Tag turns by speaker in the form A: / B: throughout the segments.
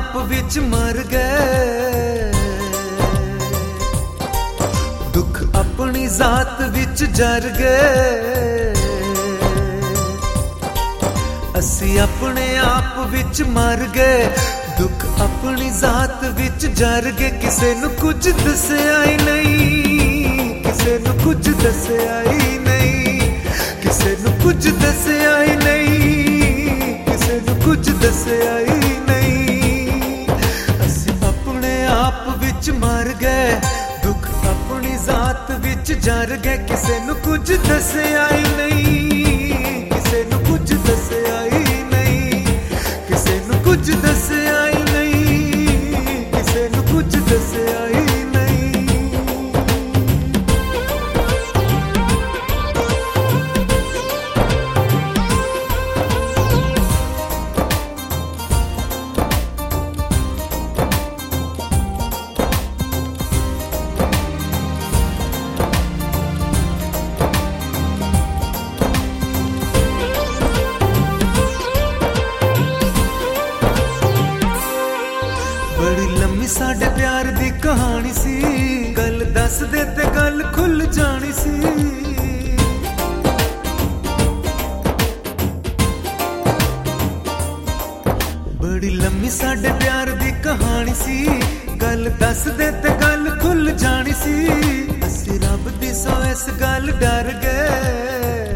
A: आप विच मर गए, दुख अपनी जात विच जर गए। असी अपने आप विच मर गए, दुख अपनी जात विच जर गए। किसे नू कुछ दस्या ही नहीं, किसे नू कुछ दस्या ही नहीं, किसे नू कुछ दस्या ही नहीं, किसे नू कुछ दस्या ही नहीं। असी अपने आप विच मर गए, दुख अपनी जात विच जर गए। किसे नू कुछ दस्या ही नहीं, किसे नू कुछ दस्या ही नहीं, किसे नू कुछ दस्या ही नहीं, किसे नू कुछ दस्या ही नहीं। बड़ी लम्मी साडे प्यार दी कहानी सी, गल दस दे ते गल खुल जानी सी। बड़ी लम्मी साडे प्यार दी कहानी सी, गल दस दे ते गल खुल जानी सी। असी रब दी सो इस गल डर गए,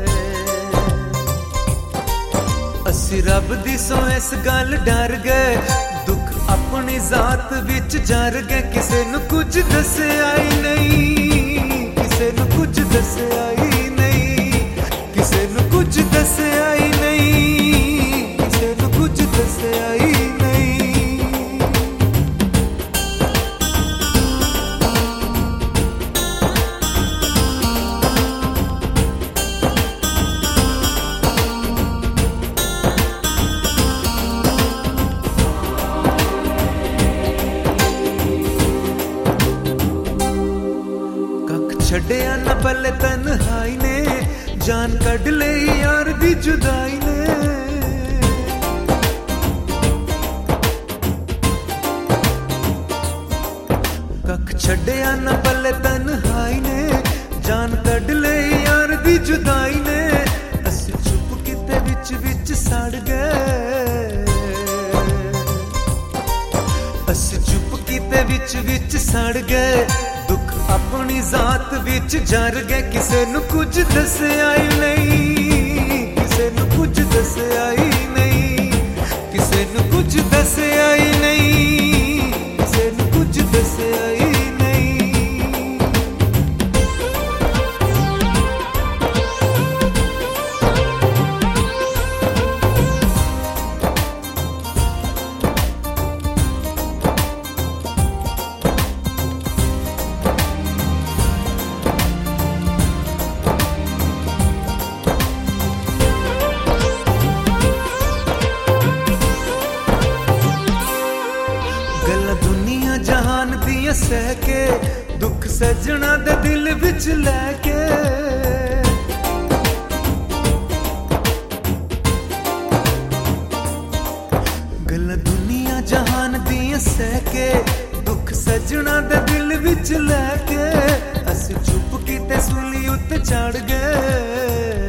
A: असी रब दी सो इस गल डर गए। दुख अपनी जात विच जर गए, किसे नू कुछ दस्या ही नहीं, किसे नू कुछ दस्या ही नहीं, किसे नू कुछ दस्या ही नहीं, किसे नू कुछ दस्या ही नहीं। छड़िया न पले तन्हाई ने, जान कढ़ ले यार दी जुदाई ने। कख छड़िया न पले तन्हाई ने, जान कढ़ ले यार दी जुदाई ने। असी चुप किते विच विच सड़ गए, असी चुप किते विच विच सड़ गए। दुख अपनी जात विच जर गए, किसे नू कुछ दस्या ही नहीं, किसे नू कुछ दस्या ही नहीं, किसे नू कुछ दस्या ही नहीं, किसे नू कुछ दस्या ही नहीं। दुनिया जहान दिया सह के, दुख सजना दे दिल विच लैके। गल्लां दुनिया जहान दिया सह के, दुख सजना दे दिल विच लैके। असी चुप कीते सूली उत्ते चढ़ गए,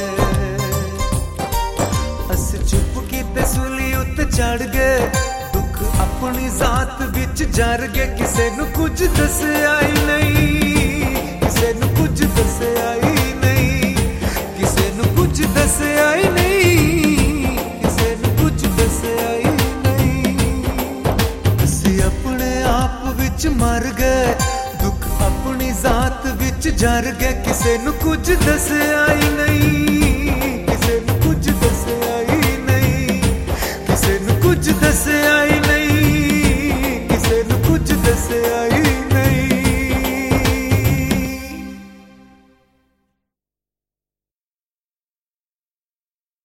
A: असी चुप कीते सूली उत्ते चढ़ गए। अपनी जात विच जर गए, किसे नू कुछ दस्या ही नहीं, किसे नू कुछ दस्या ही नहीं, किसे नू कुछ दस्या ही नहीं, किसे नू कुछ दस्या ही नहीं। असी अपने आप विच मर गए, दुख अपनी जात विच जर गए। किसे नू कुछ दस्या ही नहीं, किसे नू कुछ दस्या ही नहीं, किसे नू कुछ दस्या ही नहीं, किसे नू कुछ दस्या ही नहीं।